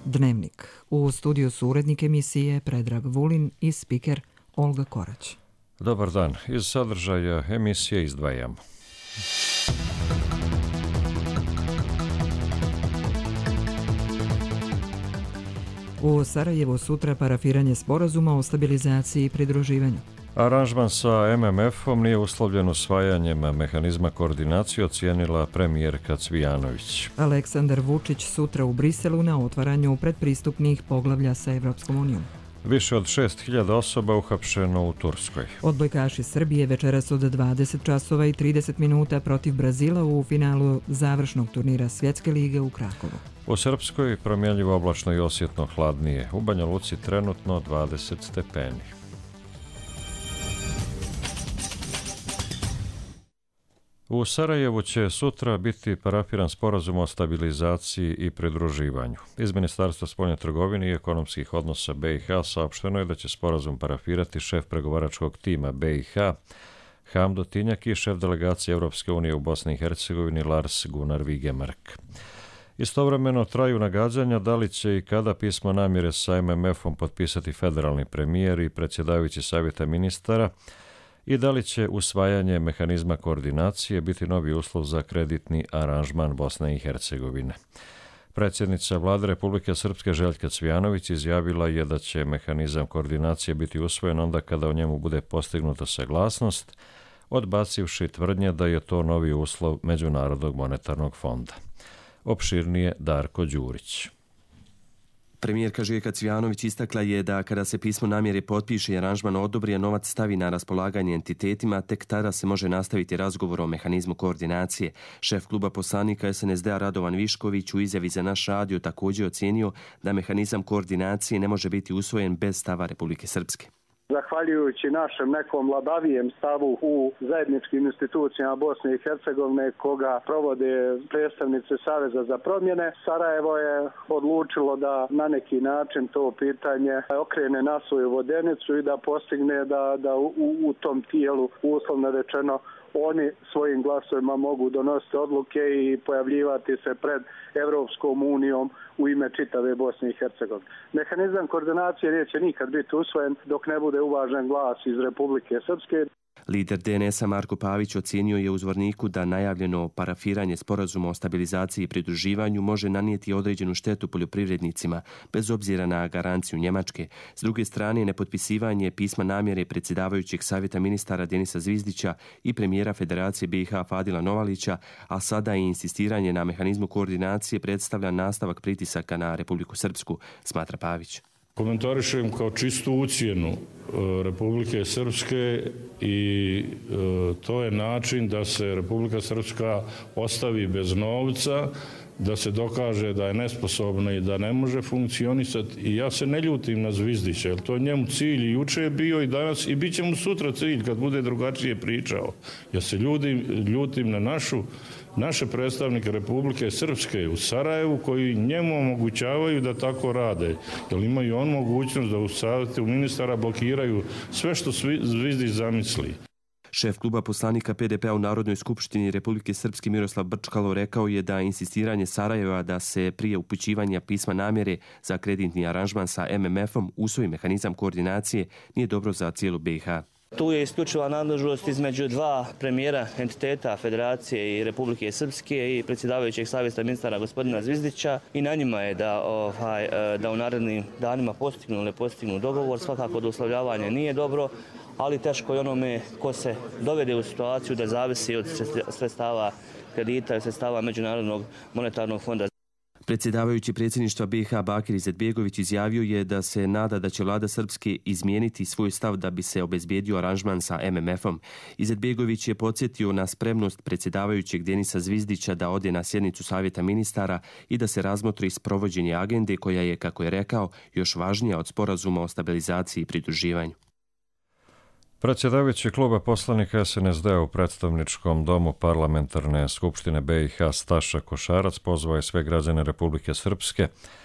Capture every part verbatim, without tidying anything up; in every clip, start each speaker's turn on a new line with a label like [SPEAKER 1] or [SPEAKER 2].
[SPEAKER 1] Dnevnik. U studiju su urednik emisije Predrag Vulin i spiker Olga Korać.
[SPEAKER 2] Dobar dan. Iz sadržaja emisije izdvajamo.
[SPEAKER 1] U Sarajevu sutra parafiranje sporazuma o stabilizaciji i pridruživanju.
[SPEAKER 2] Aranžman sa M M F-om nije uslovljen usvajanjem mehanizma koordinacije, ocijenila premijerka Cvijanović.
[SPEAKER 1] Aleksandar Vučić sutra u Briselu na otvaranju predpristupnih poglavlja sa Evropskom unijom.
[SPEAKER 2] Više od šest hiljada osoba uhapšeno u Turskoj.
[SPEAKER 1] Odbojkaši Srbije večeras od dvadeset časova i trideset minuta protiv Brazila u finalu završnog turnira Svjetske lige u Krakovu.
[SPEAKER 2] U Srpskoj promjenljivo oblačno i osjetno hladnije. U Banja Luci trenutno dvadeset stepeni. U Sarajevu će sutra biti parafiran sporazum o stabilizaciji i pridruživanju. Iz Ministarstva spoljne trgovine i ekonomskih odnosa B i H saopšteno je da će sporazum parafirati šef pregovaračkog tima B i H Hamdo Tinjak i šef delegacije Europske unije u Bosni i Hercegovini Lars Gunnar Vigemark. Istovremeno traju nagađanja da li će i kada pismo namjere sa M M F-om potpisati federalni premijer i predsjedavajući savjeta ministara i da li će usvajanje mehanizma koordinacije biti novi uslov za kreditni aranžman Bosne i Hercegovine. Predsjednica Vlade Republike Srpske Željka Cvijanović izjavila je da će mehanizam koordinacije biti usvojen onda kada o njemu bude postignuta saglasnost, odbacivši tvrdnje da je to novi uslov Međunarodnog monetarnog fonda. Opširnije Darko Đurić.
[SPEAKER 3] Premijerka Željka Cvijanović istakla je da kada se pismo namjere potpiše i aranžman odobri, a novac stavi na raspolaganje entitetima, tek tada se može nastaviti razgovor o mehanizmu koordinacije. Šef kluba poslanika S N S D-a Radovan Višković u izjavi za naš radio također ocijenio da mehanizam koordinacije ne može biti usvojen bez stava Republike Srpske.
[SPEAKER 4] Zahvaljujući našem nekom labavijem stavu u zajedničkim institucijama Bosne i Hercegovine koga provode predstavnici Saveza za promjene, Sarajevo je odlučilo da na neki način to pitanje okrene na svoju vodenicu i da postigne da, da u, u tom tijelu, uslovno rečeno, oni svojim glasovima mogu donositi odluke i pojavljivati se pred Evropskom unijom u ime čitave Bosne i Hercegovine. Mehanizam koordinacije neće nikad biti usvojen dok ne bude uvažen glas iz Republike Srpske.
[SPEAKER 3] Lider D N S-a Marko Pavić ocijenio je u Zvorniku da najavljeno parafiranje sporazuma o stabilizaciji i pridruživanju može nanijeti određenu štetu poljoprivrednicima, bez obzira na garanciju Njemačke. S druge strane, nepotpisivanje pisma namjere predsjedavajućeg savjeta ministara Denisa Zvizdića i premijera Federacije B i H Fadila Novalića, a sada i insistiranje na mehanizmu koordinacije predstavlja nastavak pritisaka na Republiku Srpsku, smatra Pavić.
[SPEAKER 5] Komentarišem kao čistu ucjenu Republike Srpske i e, to je način da se Republika Srpska ostavi bez novca, da se dokaže da je nesposobna i da ne može funkcionisati. I ja se ne ljutim na Zvizdića, jer to je njemu cilj i juče je bio i danas i bit će mu sutra cilj kad bude drugačije pričao. Ja se ljutim, ljutim na našu naše predstavnike Republike Srpske u Sarajevu koji njemu omogućavaju da tako rade. Jer imaju on mogućnost da u savjetu ministara blokiraju sve što Zvizdić zamisli.
[SPEAKER 3] Šef kluba poslanika P D P-a u Narodnoj skupštini Republike Srpske Miroslav Brčkalo rekao je da insistiranje Sarajeva da se prije upućivanja pisma namjere za kreditni aranžman sa M M F-om usvoji mehanizam koordinacije nije dobro za cijelu B i H.
[SPEAKER 6] Tu je isključiva nadležnost između dva premijera entiteta Federacije i Republike Srpske i predsjedavajućeg savjeta ministara gospodina Zvizdića i na njima je da, ovaj, da u narednim danima postignu ili postignu dogovor. Svakako da uslovljavanje nije dobro, ali teško je onome ko se dovede u situaciju da zavisi od sredstava kredita i sredstava Međunarodnog monetarnog fonda.
[SPEAKER 3] Predsjedavajući predsjedništva B i H Bakir Izetbegović izjavio je da se nada da će vlada Srpske izmijeniti svoj stav da bi se obezbijedio aranžman sa M M F-om. Izetbegović je podsjetio na spremnost predsjedavajućeg Denisa Zvizdića da ode na sjednicu savjeta ministara i da se razmotri sprovođenje agende koja je, kako je rekao, još važnija od sporazuma o stabilizaciji i pridruživanju.
[SPEAKER 2] Predsjedavajući kluba poslanika S N S D-a u predstavničkom domu parlamentarne skupštine B i H Staša Košarac pozvao je sve građane Republike Srpske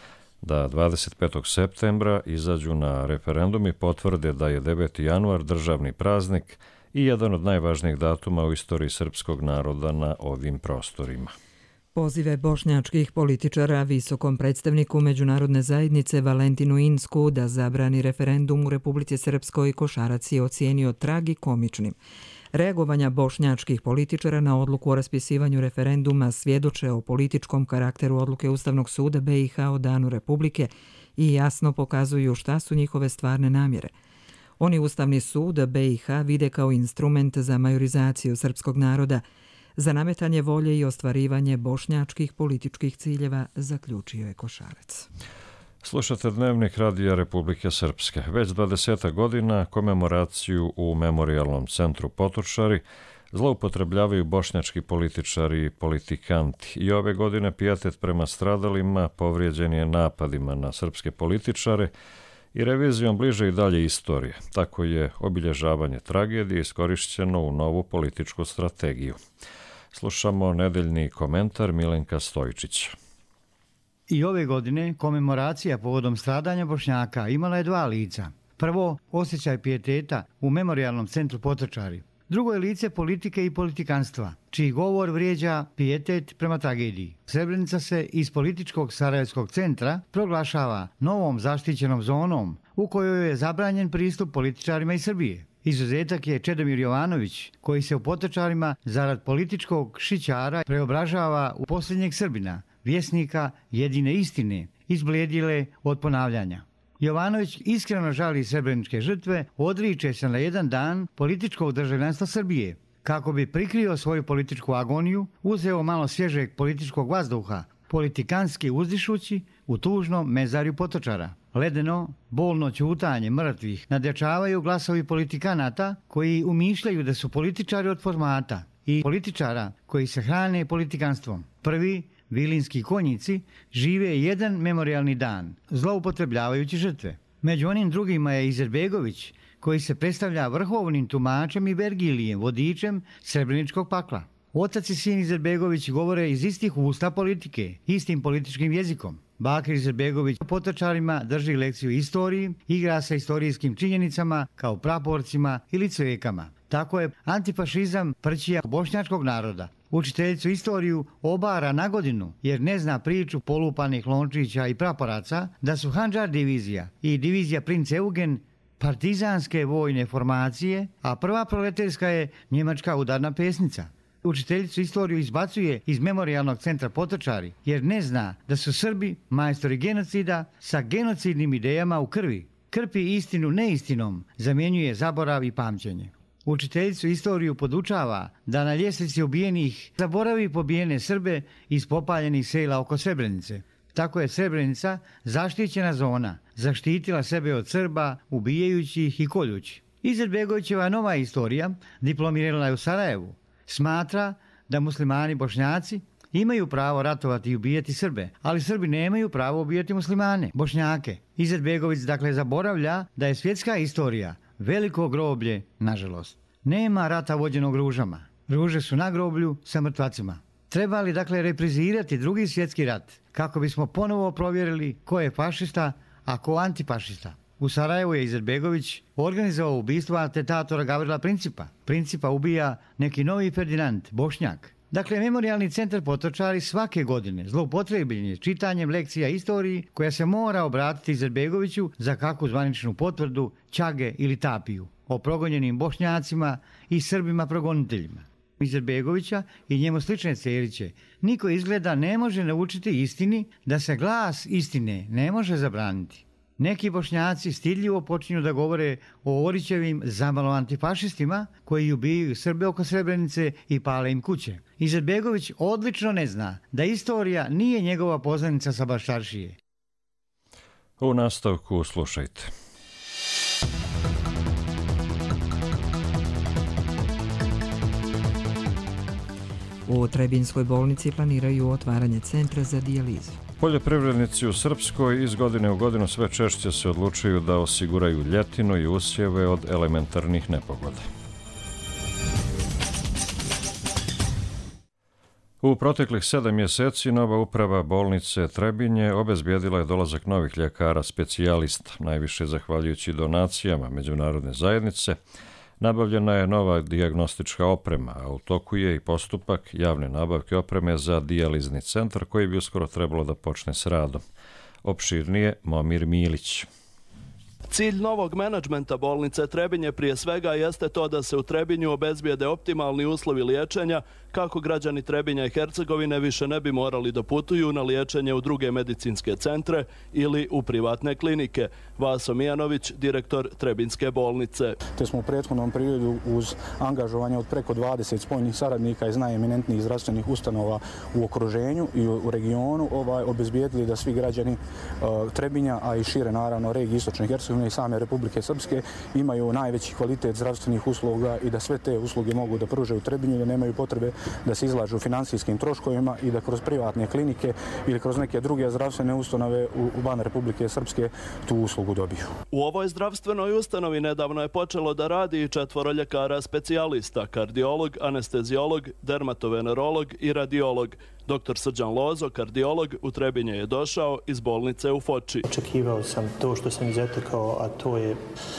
[SPEAKER 2] da dvadeset petog septembra izađu na referendum i potvrde da je deveti januar državni praznik i jedan od najvažnijih datuma u istoriji srpskog naroda na ovim prostorima.
[SPEAKER 1] Pozive bošnjačkih političara visokom predstavniku međunarodne zajednice Valentinu Insku da zabrani referendum u Republici Srpskoj Košarac je ocijenio tragikomičnim. Reagovanja bošnjačkih političara na odluku o raspisivanju referenduma svjedoče o političkom karakteru odluke Ustavnog suda B i H o danu Republike i jasno pokazuju šta su njihove stvarne namjere. Oni Ustavni sud B i H vide kao instrument za majorizaciju srpskog naroda, za nametanje volje i ostvarivanje bošnjačkih političkih ciljeva, zaključio je Košarac.
[SPEAKER 2] Slušate Dnevnik Radija Republike Srpske. Već dvadeset godina komemoraciju u Memorijalnom centru Potočari zloupotrebljavaju bošnjački političari i politikanti. I ove godine pijetet prema stradalima povrijeđen je napadima na srpske političare i revizijom bliže i dalje istorije. Tako je obilježavanje tragedije iskorišćeno u novu političku strategiju. Slušamo nedeljni komentar Milenka Stojičića.
[SPEAKER 7] I ove godine komemoracija povodom stradanja Bošnjaka imala je dva lica. Prvo, osjećaj pijeteta u Memorijalnom centru Potočari. Drugo je lice politike i politikanstva, čiji govor vrijeđa pijetet prema tragediji. Srebrenica se iz političkog Sarajevskog centra proglašava novom zaštićenom zonom u kojoj je zabranjen pristup političarima iz Srbije. Izuzetak je Čedomir Jovanović, koji se u Potočarima zarad političkog šićara preobražava u posljednjeg Srbina, vjesnika jedine istine, izblijedile od ponavljanja. Jovanović iskreno žali srebreničke žrtve, odriče se na jedan dan političkog državljanstva Srbije. Kako bi prikrio svoju političku agoniju, uzeo malo svježeg političkog vazduha, politikanski uzdišući u tužnom mezarju Potočara. Ledeno, bolno ćutanje mrtvih nadjačavaju glasovi politikanata koji umišljaju da su političari od formata i političara koji se hrane politikanstvom. Prvi, vilinski konjici, žive jedan memorijalni dan, zloupotrebljavajući žrtve. Među onim drugima je Izetbegović, koji se predstavlja vrhovnim tumačem i Vergilijem, vodičem srebreničkog pakla. Otac i sin Izetbegović govore iz istih usta politike, istim političkim jezikom. Bakir Izetbegović Potočarima drži lekciju istoriji, igra sa istorijskim činjenicama kao praporcima ili cvekama. Tako je antifašizam prćija bošnjačkog naroda. Učiteljicu istoriju obara na godinu jer ne zna priču polupanih lončića i praporaca da su Handžar divizija i divizija Princ Eugen partizanske vojne formacije, a prva proleterska je njemačka udarna pesnica. Učiteljicu istoriju izbacuje iz Memorijalnog centra Potočari jer ne zna da su Srbi majstori genocida sa genocidnim idejama u krvi. Krpi istinu neistinom, zamjenjuje zaborav i pamćenje. Učiteljicu istoriju podučava da na ljestvici ubijenih zaboravi pobijene Srbe iz popaljenih sela oko Srebrenice. Tako je Srebrenica zaštićena zona, zaštitila sebe od Srba, ubijajući ih i koljući. Izetbegovićeva nova istorija diplomirala je u Sarajevu. Smatra da muslimani Bošnjaci imaju pravo ratovati i ubijati Srbe, ali Srbi nemaju pravo ubijati muslimane, Bošnjake. Izetbegović dakle zaboravlja da je svjetska istorija veliko groblje, nažalost. Nema rata vođenog ružama. Ruže su na groblju sa mrtvacima. Treba li dakle reprizirati drugi svjetski rat kako bismo ponovo provjerili ko je fašista, a ko antifašista? U Sarajevu je Izetbegović organizovao ubistvo atentatora Gavrila Principa. Principa ubija neki novi Ferdinand, Bošnjak. Dakle, Memorijalni centar Potočari svake godine zloupotrebljen je čitanjem lekcija istoriji koja se mora obratiti Izetbegoviću za kakvu zvaničnu potvrdu, ćage ili tapiju o progonjenim Bošnjacima i Srbima progoniteljima. Izetbegovića i njemu slične ceriće niko izgleda ne može naučiti istini da se glas istine ne može zabraniti. Neki Bošnjaci stidljivo počinju da govore o Orićevim zamalo antifašistima koji ubijaju Srbe oko Srebrenice i pale im kuće. Izetbegović odlično ne zna da istorija nije njegova poznanica sa Baščaršije.
[SPEAKER 2] U nastavku slušajte.
[SPEAKER 1] U Trebinskoj bolnici planiraju otvaranje centra za dijalizu.
[SPEAKER 2] Poljoprivrednici u Srpskoj iz godine u godinu sve češće se odlučuju da osiguraju ljetinu i usjeve od elementarnih nepogoda. U proteklih sedam mjeseci nova uprava bolnice Trebinje obezbijedila je dolazak novih ljekara specijalista, najviše zahvaljujući donacijama međunarodne zajednice, Nabavljena je nova dijagnostička oprema, a u toku je i postupak javne nabavke opreme za dijalizni centar koji bi uskoro trebalo da počne s radom. Opširnije Momir Milić.
[SPEAKER 8] Cilj novog menadžmenta bolnice Trebinje prije svega jeste to da se u Trebinju obezbijede optimalni uslovi liječenja kako građani Trebinja i Hercegovine više ne bi morali da putuju na liječenje u druge medicinske centre ili u privatne klinike. Vaso Mijanović, direktor Trebinjske bolnice.
[SPEAKER 9] Te smo u prethodnom periodu uz angažovanje od preko dvadeset spoljnih saradnika iz najeminentnijih zdravstvenih ustanova u okruženju i u regionu ovaj, obezbijedili da svi građani uh, Trebinja, a i šire naravno regije Istočne Hercegovine i same Republike Srpske imaju najveći kvalitet zdravstvenih usluga i da sve te usluge mogu da pruže u Trebinju i da nemaju potrebe da se izlažu finansijskim troškovima i da kroz privatne klinike ili kroz neke druge zdravstvene ustanove u, u van Republike Srpske tu uslugu dobiju.
[SPEAKER 8] U ovoj zdravstvenoj ustanovi nedavno je počelo da radi i četvoro ljekara specijalista, kardiolog, anesteziolog, dermatovenerolog i radiolog. Doktor Srđan Lozo, kardiolog, u Trebinje je došao iz bolnice u Foči.
[SPEAKER 10] Očekivao sam to što sam izatekao, a to je uh,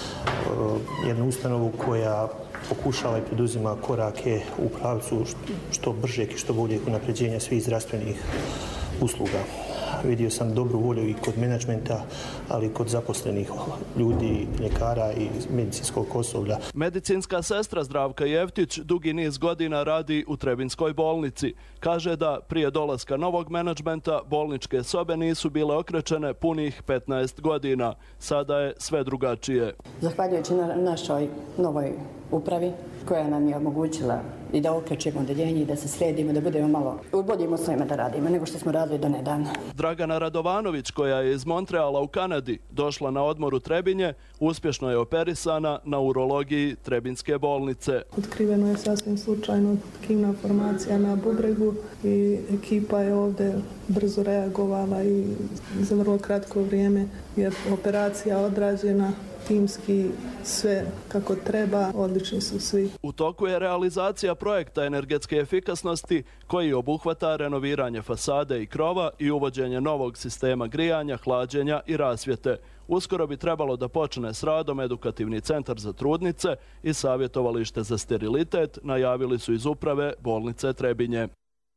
[SPEAKER 10] jednu ustanovu koja pokušava i poduzima korake u pravcu što bržeg i što boljeg unapređenja svih zdravstvenih usluga. Vidio sam dobru volju i kod menadžmenta, ali i kod zaposlenih ljudi, ljekara i medicinskog osoblja.
[SPEAKER 8] Medicinska sestra Zdravka Jevtić dugi niz godina radi u Trebinjskoj bolnici. Kaže da prije dolaska novog menadžmenta bolničke sobe nisu bile okrečene punih petnaest godina. Sada je sve drugačije.
[SPEAKER 11] Zahvaljujući na našoj novoj upravi koja nam je omogućila i da okrećemo odeljenje i da se sredimo, da budemo malo u boljim uslovima da radimo nego što smo radili do nedavno.
[SPEAKER 8] Dragana Radovanović, koja je iz Montreala u Kanadi došla na odmor u Trebinje, uspješno je operisana na urologiji Trebinjske bolnice.
[SPEAKER 12] Otkriveno je sasvim slučajno tkivna formacija na bubregu i ekipa je ovdje brzo reagovala i za vrlo kratko vrijeme je operacija odrađena. Timski, sve kako treba, odlični su svi.
[SPEAKER 8] U toku je realizacija projekta energetske efikasnosti koji obuhvata renoviranje fasade i krova i uvođenje novog sistema grijanja, hlađenja i rasvjete. Uskoro bi trebalo da počne s radom edukativni centar za trudnice i savjetovalište za sterilitet, najavili su iz uprave bolnice Trebinje.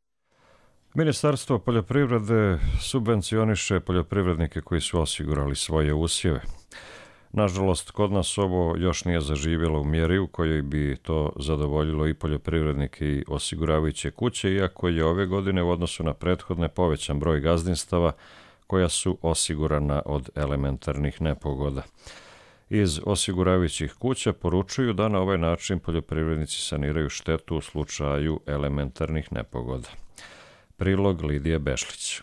[SPEAKER 2] Ministarstvo poljoprivrede subvencioniše poljoprivrednike koji su osigurali svoje usjeve. Nažalost, kod nas ovo još nije zaživjelo u mjeri u kojoj bi to zadovoljilo i poljoprivrednike i osiguravajuće kuće, iako je ove godine u odnosu na prethodne povećan broj gazdinstava koja su osigurana od elementarnih nepogoda. Iz osiguravajućih kuća poručuju da na ovaj način poljoprivrednici saniraju štetu u slučaju elementarnih nepogoda. Prilog Lidije Bešlić.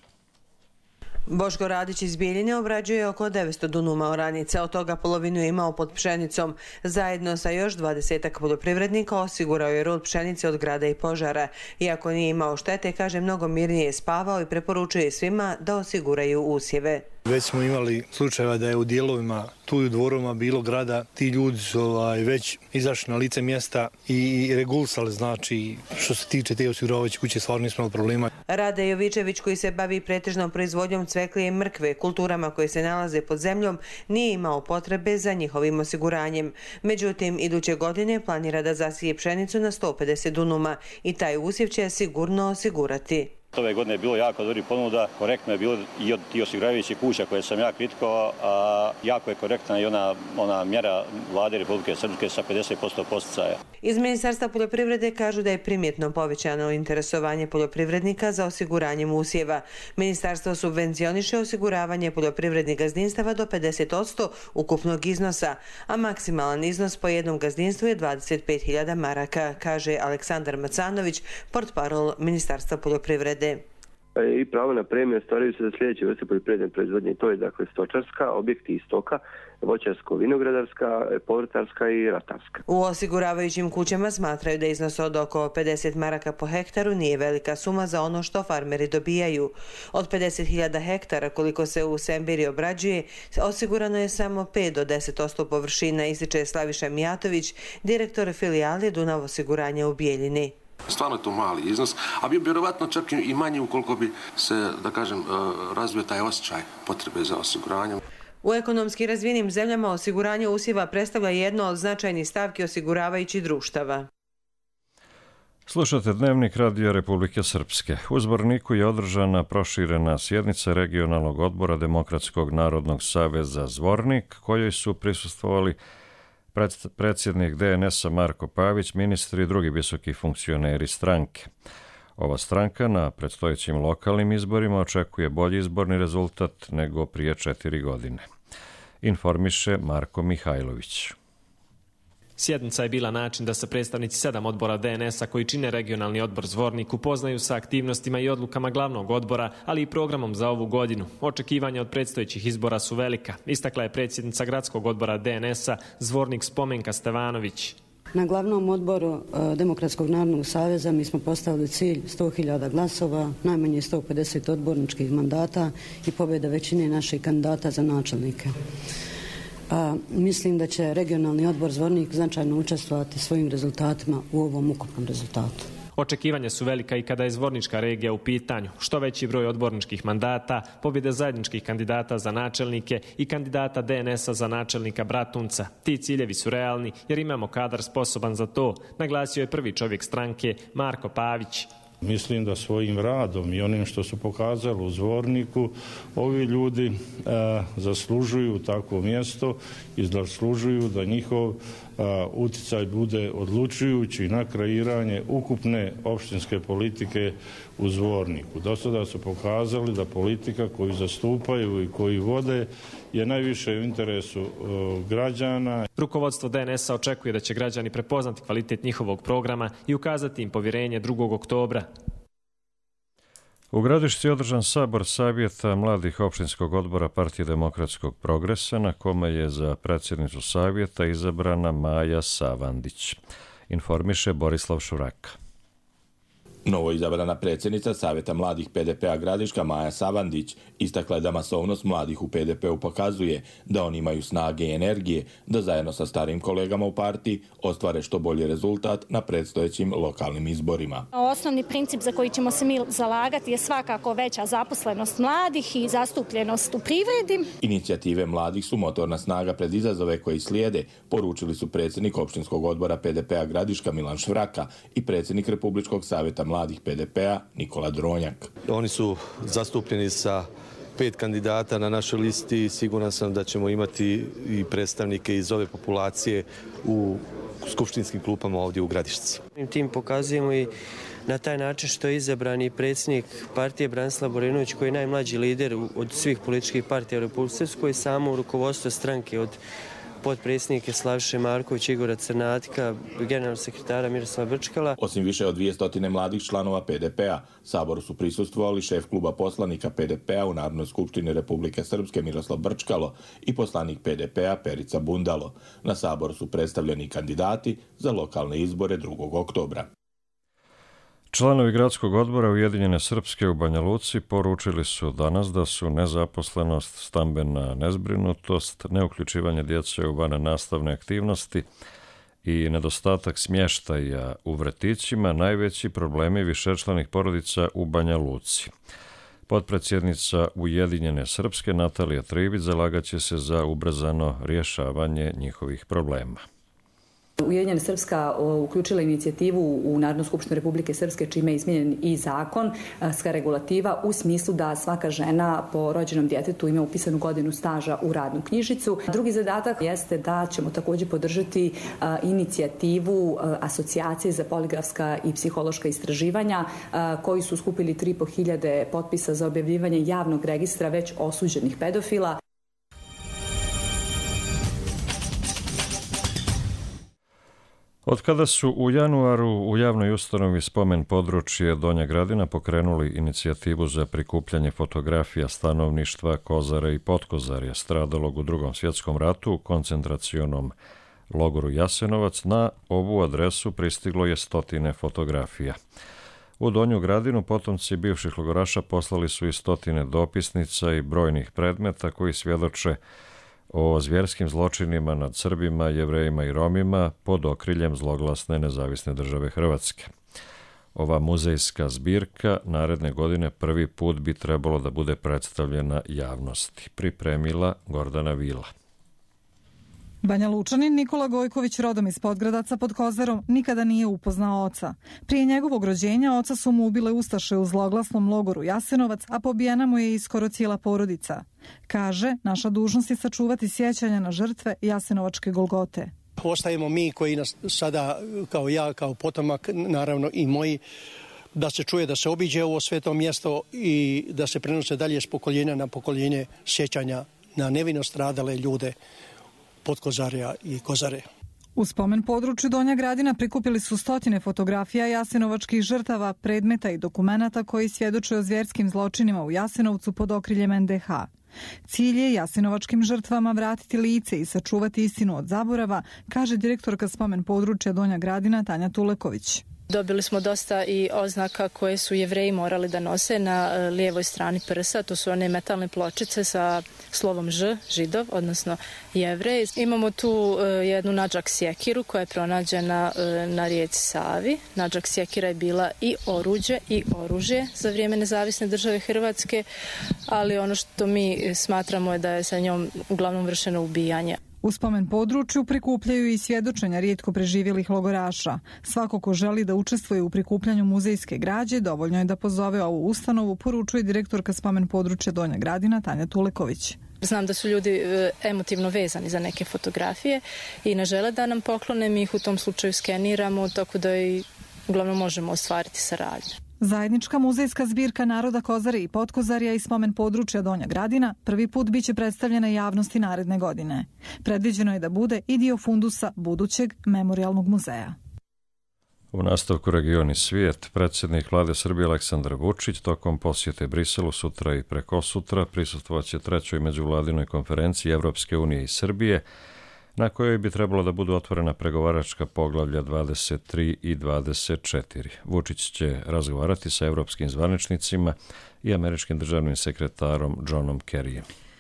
[SPEAKER 13] Boško Radić iz Bijeljine obrađuje oko devetsto dunuma oranice, od toga polovinu je imao pod pšenicom. Zajedno sa još dvadesetak poljoprivrednika osigurao je rod pšenice od grada i požara. Iako nije imao štete, kaže, mnogo mirnije je spavao i preporučuje svima da osiguraju usjeve.
[SPEAKER 14] Već smo imali slučajeva da je u dijelovima, tu i u dvorovima bilo grada, ti ljudi su ovaj, već izašli na lice mjesta i regulsali, znači što se tiče te osiguravajuće kuće stvarno nismo imali problema.
[SPEAKER 13] Rade Jovičević, koji se bavi pretežnom proizvodnjom cveklije i mrkve, kulturama koje se nalaze pod zemljom, nije imao potrebe za njihovim osiguranjem. Međutim, iduće godine planira da zasije pšenicu na sto pedeset dunuma i taj usjev će sigurno osigurati.
[SPEAKER 15] Ove godine je bilo jako dobri ponuda, korektno je bilo i od tih osiguravajućih kuća koje sam ja kritikovao, a jako je korektna i ona, ona mjera vlade Republike Srpske sa pedeset posto posticaja.
[SPEAKER 13] Iz Ministarstva poljoprivrede kažu da je primjetno povećano interesovanje poljoprivrednika za osiguranjem usjeva. Ministarstvo subvencioniše osiguravanje poljoprivrednih gazdinstava do pedeset posto ukupnog iznosa, a maksimalan iznos po jednom gazdinstvu je dvadeset pet hiljada maraka, kaže Aleksandar Macanović, portparol Ministarstva poljoprivrede.
[SPEAKER 16] I pravo na premiju ostvaruju se za sljedeće vrste poljoprivredne proizvodnje. To je dakle stočarska, objekti iz stoka, voćarsko-vinogradarska, povrtarska i ratarska.
[SPEAKER 13] U osiguravajućim kućama smatraju da iznos od oko pedeset maraka po hektaru nije velika suma za ono što farmeri dobijaju. Od pedeset hiljada hektara koliko se u Sembiri obrađuje, osigurano je samo pet do deset posto površina, ističe Slaviša Mijatović, direktor filijale Dunav osiguranja u Bijeljini.
[SPEAKER 17] Stvarno je to mali iznos, a bi vjerovatno čak i manji ukoliko bi se, da kažem, razvio taj osjećaj potrebe za osiguranjem.
[SPEAKER 13] U ekonomski razvijenim zemljama osiguranje usjeva predstavlja jedno od značajnih stavki osiguravajućih društava.
[SPEAKER 2] Slušate Dnevnik Radija Republike Srpske. U Zvorniku je održana proširena sjednica regionalnog odbora Demokratskog narodnog saveza Zvornik, kojoj su prisustvovali predsjednik D N S-a Marko Pavić, ministri i drugi visoki funkcioneri stranke. Ova stranka na predstojećim lokalnim izborima očekuje bolji izborni rezultat nego prije četiri godine. Informiše Marko Mihajlović.
[SPEAKER 18] Sjednica je bila način da se predstavnici sedam odbora D N S-a koji čine regionalni odbor Zvornik upoznaju sa aktivnostima i odlukama glavnog odbora, ali i programom za ovu godinu. Očekivanja od predstojećih izbora su velika, istakla je predsjednica gradskog odbora D N S-a Zvornik Spomenka Stevanović.
[SPEAKER 19] Na glavnom odboru Demokratskog narodnog saveza mi smo postavili cilj sto hiljada glasova, najmanje sto pedeset odborničkih mandata i pobjeda većine naših kandidata za načelnike. A, mislim da će regionalni odbor Zvornik značajno učestvovati svojim rezultatima u ovom ukupnom rezultatu.
[SPEAKER 18] Očekivanja su velika i kada je Zvornička regija u pitanju. Što veći broj odborničkih mandata, pobjede zajedničkih kandidata za načelnike i kandidata D N S-a za načelnika Bratunca. Ti ciljevi su realni jer imamo kadar sposoban za to, naglasio je prvi čovjek stranke Marko Pavić.
[SPEAKER 5] Mislim da svojim radom i onim što su pokazali u Zvorniku, ovi ljudi a, zaslužuju takvo mjesto i zaslužuju da njihov a, uticaj bude odlučujući na kreiranje ukupne opštinske politike u Zvorniku. Do sada su pokazali da politika koju zastupaju i koju vode je najviše u interesu o, građana.
[SPEAKER 18] Rukovodstvo D N S-a očekuje da će građani prepoznati kvalitet njihovog programa i ukazati im povjerenje drugog oktobra.
[SPEAKER 2] U Gradišci je održan sabor Savjeta mladih opštinskog odbora Partije demokratskog progresa, na kome je za predsjednicu Savjeta izabrana Maja Savandić. Informiše Borislav Šuraka.
[SPEAKER 20] Novo izabrana predsjednica Savjeta mladih P D P-a Gradiška Maja Savandić istakla je da masovnost mladih u P D P-u pokazuje da oni imaju snage i energije da zajedno sa starim kolegama u partiji ostvare što bolji rezultat na predstojećim lokalnim izborima.
[SPEAKER 21] Osnovni princip za koji ćemo se mi zalagati je svakako veća zaposlenost mladih i zastupljenost u privredi.
[SPEAKER 20] Inicijative mladih su motorna snaga pred izazove koji slijede, poručili su predsjednik opštinskog odbora P D P-a Gradiška Milan Švraka i predsjednik Republičkog savjeta mladih P D P-a Nikola Dronjak.
[SPEAKER 22] Oni su zastupljeni sa pet kandidata na našoj listi. Siguran sam da ćemo imati i predstavnike iz ove populacije u skupštinskim klupama ovdje u Gradišci.
[SPEAKER 23] Tim pokazujemo i na taj način što je izabrani predsjednik partije Branislav Borenović, koji je najmlađi lider od svih političkih partija u Republici Srpskoj, samo rukovodstvo stranke od potpredsjednike Slaviše Marković, Igora Crnatka, generalnog sekretara Miroslava Brčkala.
[SPEAKER 20] Osim više od dvije stotine mladih članova P D P-a, saboru su prisustvovali šef kluba poslanika P D P-a u Narodnoj skupštini Republike Srpske Miroslav Brčkalo i poslanik P D P-a Perica Bundalo. Na saboru su predstavljeni kandidati za lokalne izbore drugog oktobra.
[SPEAKER 2] Članovi gradskog odbora Ujedinjene Srpske u Banja Luci poručili su danas da su nezaposlenost, stambena nezbrinutost, neuključivanje djece u vannastavne aktivnosti i nedostatak smještaja u vrtićima najveći problemi višečlanih porodica u Banja Luci. Potpredsjednica Ujedinjene Srpske Natalija Trivić zalagaće se za ubrzano rješavanje njihovih problema.
[SPEAKER 24] Ujedinjena Srpska uključila inicijativu u Narodnu skupštinu Republike Srpske, čime je izmijenjen i zakonska regulativa u smislu da svaka žena po rođenom djetetu ima upisanu godinu staža u radnu knjižicu. Drugi zadatak jeste da ćemo također podržati inicijativu Asocijacije za poligrafska i psihološka istraživanja koji su skupili tri i po hiljade potpisa za objavljivanje javnog registra već osuđenih pedofila.
[SPEAKER 2] Od kada su u januaru u javnoj ustanovi Spomen područje Donja Gradina pokrenuli inicijativu za prikupljanje fotografija stanovništva Kozare i Potkozarja stradalog u Drugom svjetskom ratu u koncentracionom logoru Jasenovac, na ovu adresu pristiglo je stotine fotografija. U Donju Gradinu potomci bivših logoraša poslali su i stotine dopisnica i brojnih predmeta koji svjedoče o zvjerskim zločinima nad Srbima, Jevrejima i Romima pod okriljem zloglasne nezavisne države Hrvatske. Ova muzejska zbirka naredne godine prvi put bi trebalo da bude predstavljena javnosti. Pripremila Gordana Vila.
[SPEAKER 3] Banja Lučanin Nikola Gojković, rodom iz Podgradaca pod Kozarom, nikada nije upoznao oca. Prije njegovog rođenja oca su mu ubile ustaše u zloglasnom logoru Jasenovac, a pobijena mu je i skoro cijela porodica. Kaže, naša dužnost je sačuvati sjećanja na žrtve Jasenovačke Golgote.
[SPEAKER 4] Ostajemo mi koji nas sada, kao ja, kao potomak, naravno i moji, da se čuje, da se obiđe ovo sveto mjesto i da se prenose dalje s pokoljenja na pokoljenje sjećanja na nevino stradale ljude Podkozarja i Kozare.
[SPEAKER 3] U spomen području Donja Gradina prikupili su stotine fotografija jasenovačkih žrtava, predmeta i dokumenata koji svjedoče o zvjerskim zločinima u Jasenovcu pod okriljem en de ha. Cilj je jasenovačkim žrtvama vratiti lice i sačuvati istinu od zaborava, kaže direktorka spomen područja Donja Gradina Tanja Tuleković.
[SPEAKER 6] Dobili smo dosta i oznaka koje su Jevreji morali da nose na lijevoj strani prsa. To su one metalne pločice sa slovom Ž, Židov, odnosno Jevrej. Imamo tu jednu nadžak sjekiru koja je pronađena na rijeci Savi. Nadžak sjekira je bila i oruđe i oružje za vrijeme nezavisne države Hrvatske, ali ono što mi smatramo je da je sa njom uglavnom vršeno ubijanje.
[SPEAKER 3] U spomen području prikupljaju i svjedočenja rijetko preživjelih logoraša. Svako ko želi da učestvuje u prikupljanju muzejske građe, dovoljno je da pozove ovu ustanovu, poručuje direktorka spomen područja Donja Gradina Tanja Tuleković.
[SPEAKER 6] Znam da su ljudi emotivno vezani za neke fotografije i ne žele da nam poklone, mi ih u tom slučaju skeniramo, tako da i uglavnom možemo ostvariti saradnju.
[SPEAKER 3] Zajednička muzejska zbirka naroda Kozare i Podkozarja i spomen područja Donja Gradina prvi put biće predstavljena javnosti naredne godine. Predviđeno je da bude i dio fundusa budućeg memorijalnog muzeja.
[SPEAKER 2] U nastavku Regioni svijet, predsjednik vlade Srbije Aleksandar Vučić tokom posjete Briselu sutra i prekosutra prisustvovaće trećoj međuvladinoj konferenciji Evropske unije i Srbije, na kojoj bi trebalo da budu otvorena pregovaračka poglavlja dvadeset tri i dvadeset četiri. Vučić će razgovarati sa evropskim zvaničnicima i američkim državnim sekretarom Johnom Kerryjem.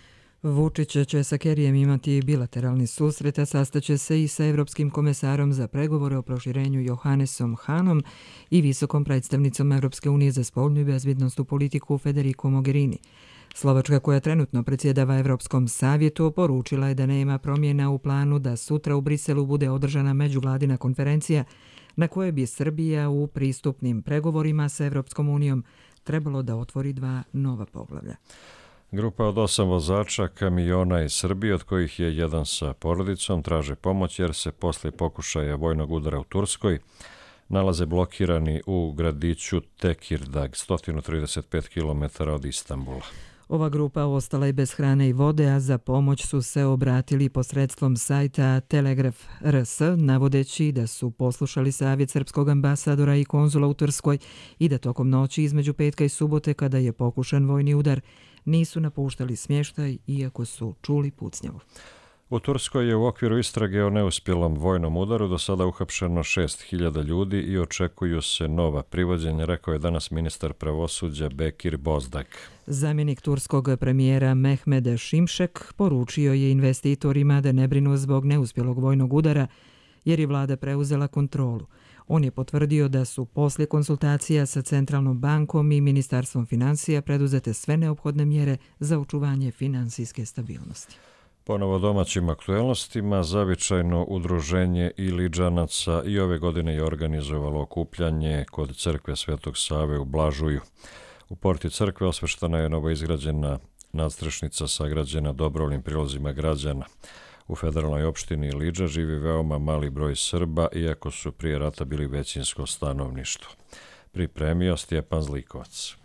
[SPEAKER 1] Vučić će sa Kerryjem imati bilateralni susret, a sastaće se i sa evropskim komesarom za pregovore o proširenju Johannesom Hanom i visokom predstavnicom Evropske unije za spoljnu i bezbjednosnu politiku Federico Mogherini. Slovačka, koja trenutno predsjedava Evropskom savjetu, poručila je da nema promjena u planu da sutra u Briselu bude održana međuvladina konferencija na kojoj bi Srbija u pristupnim pregovorima sa Evropskom unijom trebalo da otvori dva nova poglavlja.
[SPEAKER 2] Grupa od osam vozača kamiona iz Srbije, od kojih je jedan sa porodicom, traže pomoć jer se posle pokušaja vojnog udara u Turskoj nalaze blokirani u gradiću Tekirdag, sto trideset pet kilometara od Istanbula.
[SPEAKER 1] Ova grupa ostala je bez hrane i vode, a za pomoć su se obratili posredstvom sajta Telegraf tačka r s, navodeći da su poslušali savjet srpskog ambasadora i konzula u Turskoj i da tokom noći između petka i subote, kada je pokušan vojni udar, nisu napuštali smještaj iako su čuli pucnjavu.
[SPEAKER 2] U Turskoj je u okviru istrage o neuspjelom vojnom udaru do sada uhapšeno šest hiljada ljudi i očekuju se nova privođenja, rekao je danas ministar pravosuđa Bekir Bozdak.
[SPEAKER 1] Zamjenik turskog premijera Mehmed Şimšek poručio je investitorima da ne brinu zbog neuspjelog vojnog udara, jer je vlada preuzela kontrolu. On je potvrdio da su poslije konsultacija sa Centralnom bankom i Ministarstvom financija preduzete sve neophodne mjere za očuvanje finansijske stabilnosti.
[SPEAKER 2] Ponovo domaćim aktuelnostima, zavičajno udruženje Iliđanaca i ove godine je organizovalo okupljanje kod crkve Svetog Save u Blažuju. U porti crkve osveštana je novoizgrađena nadstrešnica sagrađena dobrovoljnim prilozima građana. U federalnoj opštini Iliđa živi veoma mali broj Srba, iako su prije rata bili većinsko stanovništvo. Pripremio Stjepan Zlikovac.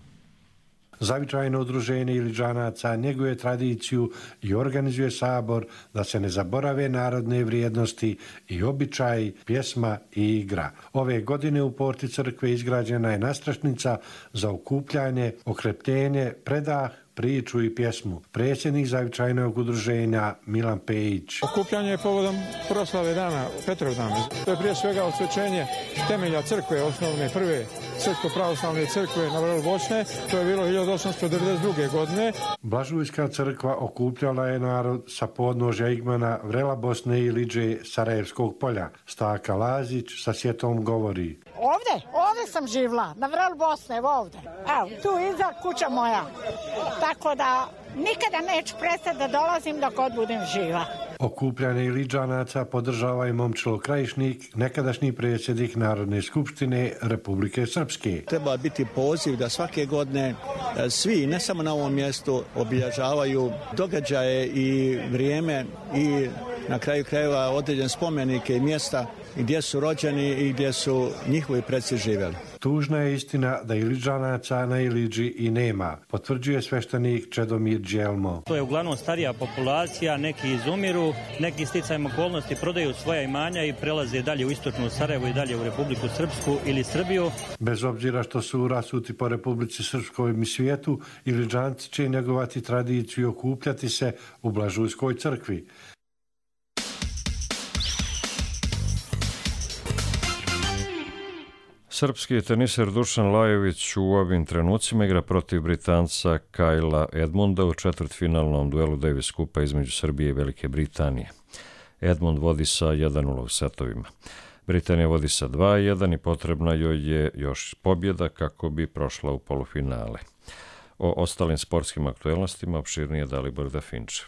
[SPEAKER 7] Zavičajno udruženje Iliđanaca njeguje tradiciju i organizuje sabor da se ne zaborave narodne vrijednosti i običaji, pjesma i igra. Ove godine u porti crkve izgrađena je nadstrešnica za okupljanje, okrepljenje, predah, priču i pjesmu. Predsjednik Zavičajnog udruženja Milan Pejić.
[SPEAKER 25] Okupljanje je povodom proslave dana Petrovdana. To je prije svega osvećenje temelja crkve, osnovne prve srpsko-pravoslavne crkve na vrelu Bosne. To je bilo hiljadu osamsto devedeset druge. godine.
[SPEAKER 7] Blažujska crkva okupljala je narod sa podnožja Igmana, Vrela Bosne i Iliđe, Sarajevskog polja. Staka Lazić sa sjetom govori.
[SPEAKER 8] Ovde, ovde sam živla, na vrelu Bosne, evo ovde. Evo, tu iza kuća moja. Tako da nikada neću prestati da dolazim dok god budem živa.
[SPEAKER 7] Okupljanje Iliđanaca podržava i Momčilo Krajišnik, nekadašnji predsjednik Narodne skupštine Republike Srpske.
[SPEAKER 9] Treba biti poziv da svake godine svi, ne samo na ovom mjestu, obilježavaju događaje i vrijeme i na kraju krajeva određen spomenike i mjesta gdje su rođeni i gdje su njihovi preci živjeli.
[SPEAKER 7] Tužna je istina da Iliđanaca na Iliđi i nema, potvrđuje sveštenik Čedomir Đelmo.
[SPEAKER 10] To je uglavnom starija populacija, neki izumiru, neki sticajem okolnosti prodaju svoja imanja i prelaze dalje u istočnu Sarajevo i dalje u Republiku Srpsku ili Srbiju.
[SPEAKER 7] Bez obzira što su rasuti po Republici Srpskoj i svijetu, Iliđanci će njegovati tradiciju i okupljati se u Blažujskoj crkvi.
[SPEAKER 2] Srpski teniser Dušan Lajović u ovim trenucima igra protiv Britanca Kajla Edmunda u četvrtfinalnom duelu Davis Kupa između Srbije i Velike Britanije. Edmund vodi sa jedan nula u setovima. Britanija vodi sa dva jedan i potrebna joj je još pobjeda kako bi prošla u polufinale. O ostalim sportskim aktuelnostima opširnije Dalibor Dafinčev.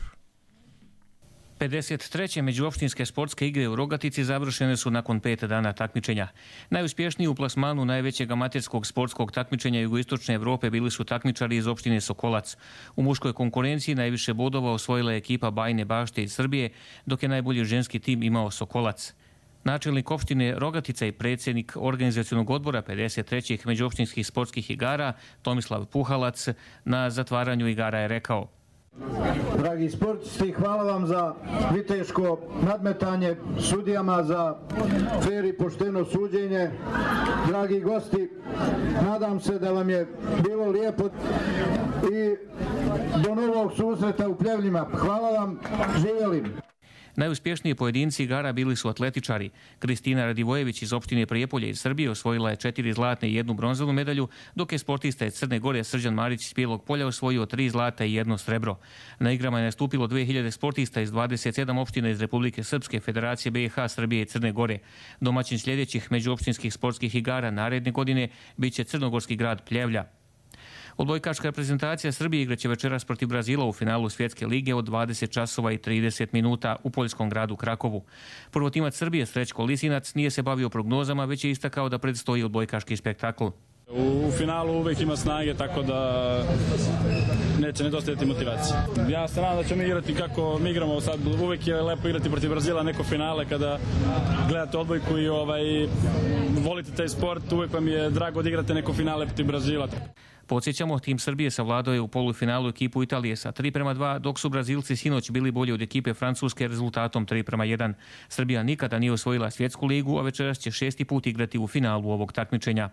[SPEAKER 11] pedeset treće međuopštinske sportske igre u Rogatici završene su nakon pet dana takmičenja. Najuspješniji u plasmanu najvećeg amaterskog sportskog takmičenja jugoistočne Evrope bili su takmičari iz opštine Sokolac. U muškoj konkurenciji najviše bodova osvojila je ekipa Bajine Bašte iz Srbije, dok je najbolji ženski tim imao Sokolac. Načelnik opštine Rogatica i predsjednik organizacionog odbora pedeset trećih međuopštinskih sportskih igara Tomislav Puhalac na zatvaranju igara je rekao:
[SPEAKER 12] Dragi sportisti, hvala vam za viteško nadmetanje, sudijama za fer i pošteno suđenje. Dragi gosti, nadam se da vam je bilo lijepo i do novog susreta u Pljevljima. Hvala vam, živjeli!
[SPEAKER 11] Najuspješniji pojedinci igara bili su atletičari. Kristina Radivojević iz opštine Prijepolje iz Srbije osvojila je četiri zlatne i jednu bronzanu medalju, dok je sportista iz Crne Gore Srđan Marić iz Bijelog Polja osvojio tri zlata i jedno srebro. Na igrama je nastupilo dve hiljade sportista iz dvadeset sedam opština iz Republike Srpske, Federacije B i H, Srbije i Crne Gore. Domaćin sljedećih međuopštinskih sportskih igara naredne godine biće crnogorski grad Pljevlja. Odbojkaška reprezentacija Srbije igraće večeras protiv Brazila u finalu Svjetske lige od dvadeset časova i trideset minuta u poljskom gradu Krakovu. Prvotimac Srbije Srećko Lisinac nije se bavio prognozama, već je istakao da predstoji odbojkaški spektakl.
[SPEAKER 26] U finalu uvijek ima snage, tako da neće nedostajati motivacije. Ja se nadam da ćemo igrati kako mi igramo sad. Uvijek je lepo igrati protiv Brazila, neko finale kada gledate odbojku i ovaj, volite taj sport. Uvijek vam je drago da igrate neko finale protiv Brazila.
[SPEAKER 11] Podsjećamo, tim Srbije savladao je u polufinalu ekipu Italije sa tri prema dva, dok su Brazilci sinoć bili bolji od ekipe Francuske rezultatom tri prema jedan. Srbija nikada nije osvojila svjetsku ligu, a večeras će šesti put igrati u finalu ovog takmičenja.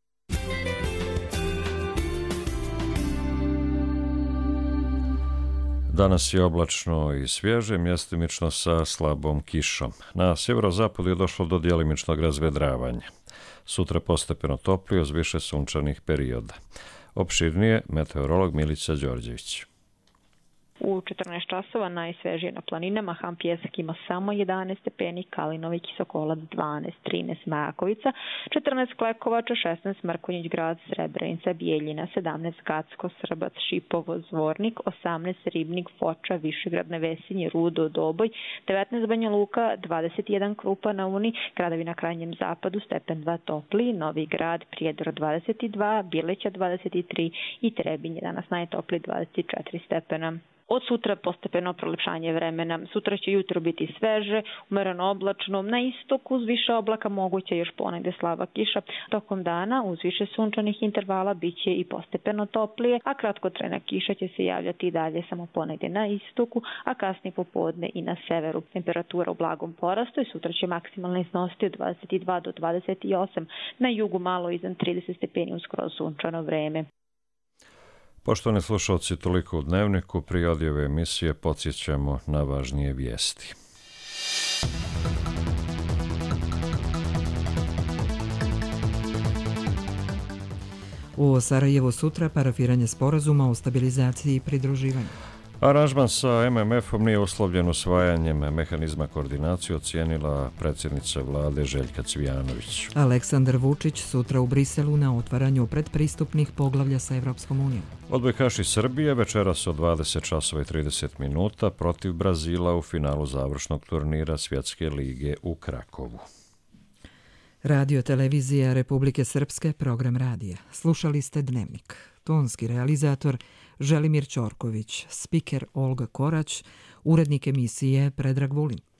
[SPEAKER 2] Danas je oblačno i svježe, mjestimično sa slabom kišom. Na sjeverozapadu je došlo do djelimičnog razvedravanja. Sutra postepeno toplije uz više sunčanih perioda. Opširnije meteorolog Milica Đorđević.
[SPEAKER 27] U četrnaest časova najsvežije na planinama, Ham Pjesak ima samo jedanaest stepeni, Kalinović i Sokolac dvanaest, trinaest Majakovica, četrnaest Klekovača, šesnaest Mrkonjić Grad, Srebrenica, Bijeljina, sedamnaest Gacko, Srbac, Šipovo, Zvornik, osamnaest Ribnik, Foča, Višegrad, Nevesinje, Rudo, Doboj, devetnaest Banja Luka, dvadeset jedan Krupa na Uni, gradovi na krajnjem zapadu, stepen dva topli, Novi Grad, Prijedor dvadeset dva, Bileća dvadeset tri i Trebinje, danas najtopli dvadeset četiri stepena. Od sutra postepeno prolepšanje vremena. Sutra će jutro biti sveže, umereno oblačno. Na istoku uz više oblaka moguće još ponegde slaba kiša. Tokom dana uz više sunčanih intervala biće i postepeno toplije, a kratkotrajna kiša će se javljati i dalje samo ponegde na istoku, a kasnije popodne i na severu. Temperatura u blagom porastu i sutra će maksimalno iznositi od dvadeset dva do dvadeset osam. Na jugu malo iznad trideset stepeni uz skroz sunčano vreme.
[SPEAKER 2] Poštovani slušalci, toliko u Dnevniku. Prije odjave emisije podsjećamo na važnije vijesti.
[SPEAKER 1] U Sarajevu sutra parafiranje sporazuma o stabilizaciji i pridruživanju.
[SPEAKER 2] Aranžman sa em em efom nije uslovljen usvajanjem mehanizma koordinacije, ocijenila predsjednica vlade Željka Cvijanović.
[SPEAKER 1] Aleksandar Vučić sutra u Briselu na otvaranju predpristupnih poglavlja sa Evropskom unijom.
[SPEAKER 2] Odbojkaši Srbije večeras od dvadeset časova i trideset minuta protiv Brazila u finalu završnog turnira Svjetske lige u Krakovu.
[SPEAKER 1] Radio televizija Republike Srpske, program radija. Slušali ste Dnevnik. Tonski realizator Želimir Ćorković, spiker Olga Korać, urednik emisije Predrag Vulin.